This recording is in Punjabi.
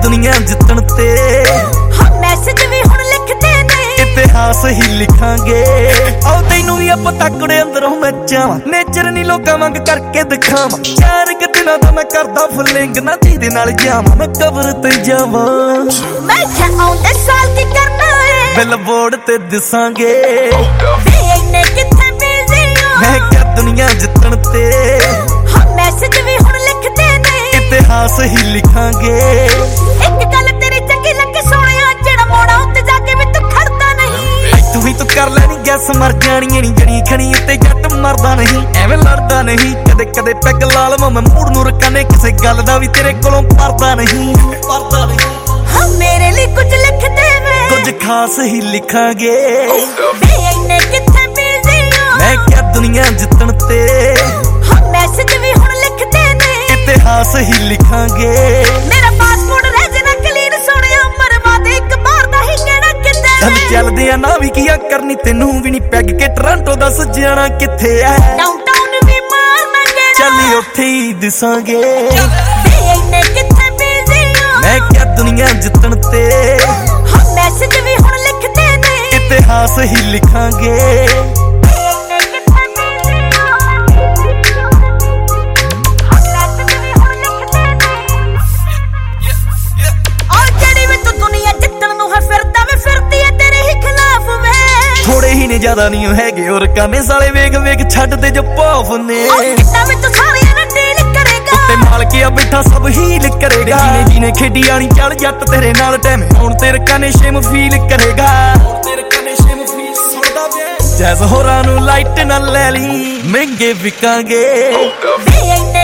ਦੁਨੀਆ ਜਿੱਤਣ ਤੇ ਮੈਸੇਜ ਵੀ ਹੁਣ ਲਿਖਦੇ ਨੇ, ਇਤਿਹਾਸ ਹੀ ਲਿਖਾਂਗੇ। ਆਓ ਤੈਨੂੰ ਵੀ ਆਪਾਂ ਤੱਕੜੇ ਅੰਦਰੋਂ ਮੈਂ ਚਾਵਾਂ, ਨੇਚਰ ਨਹੀਂ ਲੋਕਾਂ ਵਾਂਗ ਕਰਕੇ ਦਿਖਾਵਾਂ। 4 ਦਿਨਾਂ ਦਾ ਮੈਂ ਕਰਦਾ ਫੁੱਲਿੰਗ, ਨਾ ਜਿਹਦੇ ਨਾਲ ਜਾਵਾਂ ਮੈਂ ਕਬਰ ਤੇ ਜਾਵਾਂ। ਮੈਂ ਕਿਹਾ ਆਉਂਦੇ ਸਾਲ ਕੀ ਕਰਨਾ ਏ, ਬਿਲਬੋਰਡ ਤੇ ਦਿਸਾਂਗੇ। ਵੇ ਇੰਨੇ ਕਿੱਥੇ ਬਿਜ਼ੀ ਹੋ, ਮੈਂ ਕਿਹਾ ਦੁਨੀਆ ਜਿੱਤਣ ਤੇ ਮੈਸੇਜ ਵੀ ਹੁਣ ਲਿਖਦੇ ਨੇ, ਇਤਿਹਾਸ ਹੀ ਲਿਖਾਂਗੇ। ਇੱਕ ਗੱਲ ਤੇਰੀ ਚੰਗੀ ਲੱਗੀ ਸੋਹਣਿਆ, ਜਿਹੜਾ ਮੋੜਾ ਉੱਤੇ ਜਾ ਕੇ ਵੀ ਤੂੰ ਖੜਦਾ ਨਹੀਂ। ਤੂੰ ਹੀ ਤੂੰ ਕਰ ਲੈਣੀ ਗੈਸ, ਮਰ ਜਾਣੀ ਨੀ ਜਣੀ ਖਣੀ ਉੱਤੇ ਜੱਟ ਮਰਦਾ ਨਹੀਂ, ਐਵੇਂ ਲੜਦਾ ਨਹੀਂ। ਕਦੇ ਕਦੇ ਪੈਗ ਲਾ ਲਵਾਂ ਮੈਂ ਮੂਡ ਨੂੰ ਰਕਾਨੇ, ਕਿਸੇ ਗੱਲ ਦਾ ਵੀ ਤੇਰੇ ਕੋਲੋਂ ਪਰਦਾ ਨਹੀਂ। ਹਾਂ ਮੇਰੇ ਲਈ ਕੁਝ ਲਿਖਦੇ ਵੇ, ਕੁਝ ਖਾਸ ਹੀ ਲਿਖਾਂਗੇ। ਵੇ ਇੰਨੇ ਕਿੱਥੇ ਬਿਜ਼ੀ ਹੋ, ਮੈਂ ਕਿਹਾ ਦੁਨੀਆ ਜਿੱਤਣ ਤੇ ਮੈਸੇਜ ਵੀ ਹੁਣ ਲਿਖਦੇ ਨੇ, ਇਤਿਹਾਸ ਹੀ ਲਿਖਾਂਗੇ। ਮੇਰਾ ਪਾਸਪੋਰਟ ਰਹਿ ਜਾਣਾ ਕਲੀਨ ਸੋਹਣਿਆ, ਮਰਵਾ ਦੇ ਇੱਕ ਬਾਰ ਦਾ ਹੀ ਕਹਿਣਾ ਕਿੱਥੇ ਚੱਲ ਚੱਲਦੇ ਆ ਨਾ ਵੀ ਕੀ ਆ ਕਰਨੀ, ਤੈਨੂੰ ਵੀ ਨਹੀਂ ਪੈਗ ਕੇ ਟੋਰਾਂਟੋ ਦੱਸ ਜਾਣਾ ਕਿੱਥੇ ਐ। ਡਾਊਨਟਾਊਨ ਵੀ ਮਾਰਨਾ ਗੇੜਾ, ਚੱਲ ਉੱਥੇ ਹੀ ਦਿਸਾਂਗੇ। ਵੇ ਇੰਨੇ ਕਿੱਥੇ ਬਿਜ਼ੀ ਹੋ, ਮੈਂ ਕਿਹਾ ਦੁਨੀਆ ਜਿੱਤਣ ਤੇ ਮੈਸੇਜ ਵੀ ਹੁਣ ਲਿਖਦੇ ਨੇ, ਇਤਿਹਾਸ ਹੀ ਲਿਖਾਂਗੇ। ਥੋੜੇ ਹੀ ਨੇ ਜ਼ਿਆਦਾ ਨਹੀਂ ਹੈਗੇ ਔਰ ਕਾਨੇ ਸਾਲੇ ਵੇਖ ਵੇਖ ਛੱਡਦੇ ਜੋ ਭਾਫ ਨੇ। ਤੇ ਮਾਲਕਿਆ ਬੈਠਾ ਸਭ ਹੀਲ ਕਰੇਗਾ, ਜਿਹਨੇ ਖੇਡੀ ਆਣੀ ਚੱਲ ਜੱਟ ਤੇਰੇ ਨਾਲ ਟਾਈਮ ਹੁਣ ਤੇਰੇ ਕਾਨੇ ਸ਼ੇਮ ਫੀਲ ਕਰੇਗਾ। ਜੈਸ ਹੋਰਾਂ ਨੂੰ ਲਾਈਟ ਨਾਲ ਲੈ ਲਈ, ਮਹਿੰਗੇ ਵਿਕਾਂਗੇ।